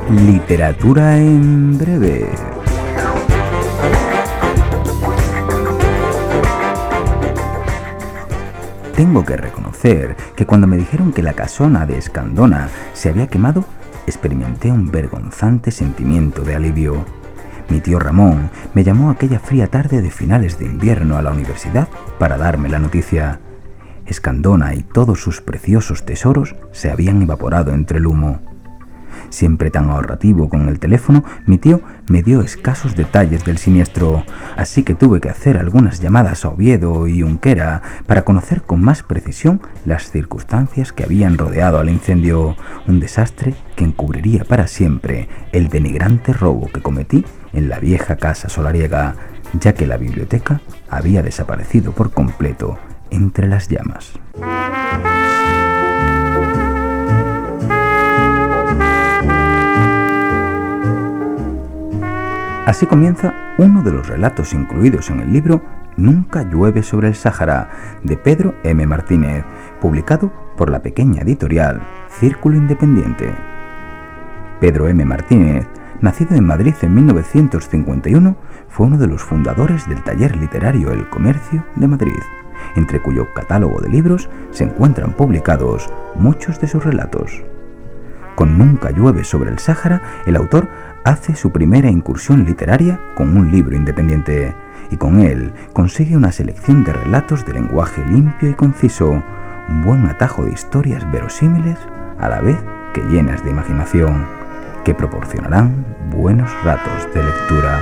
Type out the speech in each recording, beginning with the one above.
Literatura en breve. Tengo que reconocer que cuando me dijeron que la casona de Escandona se había quemado, experimenté un vergonzante sentimiento de alivio. Mi tío Ramón me llamó aquella fría tarde de finales de invierno a la universidad para darme la noticia. Escandona y todos sus preciosos tesoros se habían evaporado entre el humo. Siempre tan ahorrativo con el teléfono, mi tío me dio escasos detalles del siniestro, así que tuve que hacer algunas llamadas a Oviedo y Unquera para conocer con más precisión las circunstancias que habían rodeado al incendio, un desastre que encubriría para siempre el denigrante robo que cometí en la vieja casa solariega, ya que la biblioteca había desaparecido por completo entre las llamas. Así comienza uno de los relatos incluidos en el libro Nunca llueve sobre el Sáhara, de Pedro M. Martínez, publicado por la pequeña editorial Círculo Independiente. Pedro M. Martínez, nacido en Madrid en 1951, fue uno de los fundadores del taller literario El Comercio de Madrid, entre cuyo catálogo de libros se encuentran publicados muchos de sus relatos. Con Nunca llueve sobre el Sáhara, el autor hace su primera incursión literaria con un libro independiente, y con él consigue una selección de relatos de lenguaje limpio y conciso, un buen atajo de historias verosímiles a la vez que llenas de imaginación, que proporcionarán buenos ratos de lectura.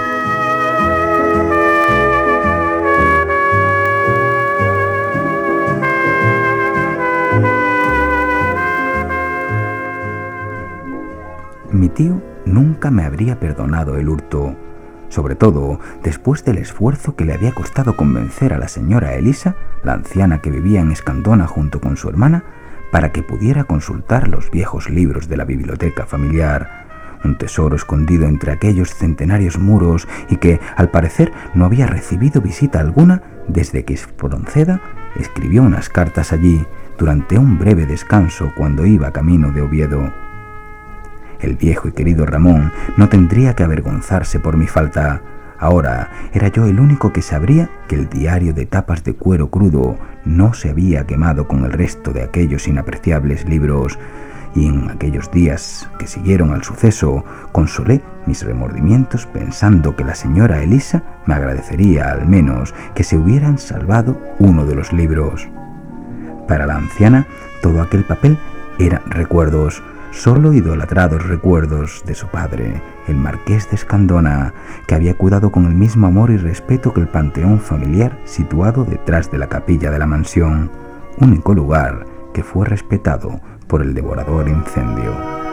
Mi tío nunca me habría perdonado el hurto, sobre todo después del esfuerzo que le había costado convencer a la señora Elisa, la anciana que vivía en Escandona junto con su hermana, para que pudiera consultar los viejos libros de la biblioteca familiar, un tesoro escondido entre aquellos centenarios muros y que, al parecer, no había recibido visita alguna desde que Espronceda escribió unas cartas allí durante un breve descanso cuando iba camino de Oviedo. El viejo y querido Ramón no tendría que avergonzarse por mi falta. Ahora era yo el único que sabría que el diario de tapas de cuero crudo no se había quemado con el resto de aquellos inapreciables libros, y en aquellos días que siguieron al suceso consolé mis remordimientos pensando que la señora Elisa me agradecería al menos que se hubieran salvado uno de los libros. Para la anciana todo aquel papel eran recuerdos, solo idolatrados recuerdos de su padre, el marqués de Escandona, que había cuidado con el mismo amor y respeto que el panteón familiar situado detrás de la capilla de la mansión, único lugar que fue respetado por el devorador incendio.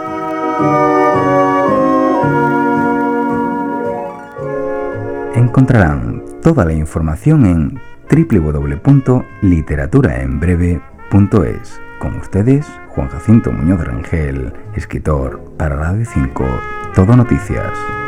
Encontrarán toda la información en www.literaturaenbreve.es. Con ustedes, Juan Jacinto Muñoz Rangel, escritor para Radio 5, Todo Noticias.